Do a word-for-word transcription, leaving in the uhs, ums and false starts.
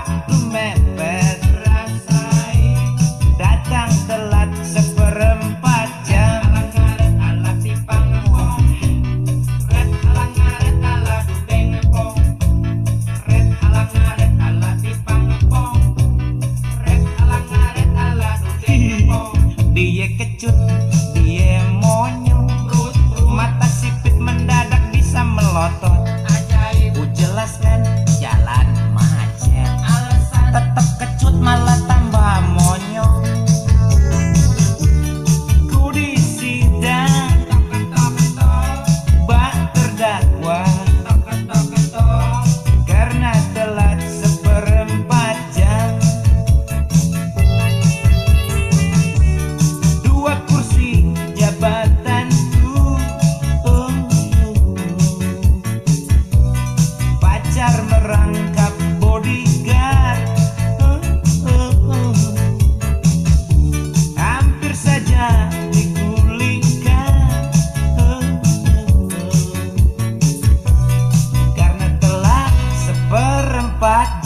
Waktu mepet rasain, datang telat seperempat jam. Alang ngaret ala si pangwong, ret alang ngaret ala dudengpong, ret alang ngaret ala si pangpong, ret alang ngaret ala dudengpong. Dia kecut, dia monyong, Brut brut mata sipit mendadak bisa melotot. ajaib, Ku jelaskan jalan macet, alasan tetap kecut malah tambah monyong. Ku disidang, ketok ketok ketok, bak terdakwa ketok ketok ketok. karena telat seperempat jam. Dua kursi jabatanku, oh, pacar merangkap bodyguard, oh, oh, oh. Hampir saja digulingkan, oh, oh, oh. Karena telah seperempat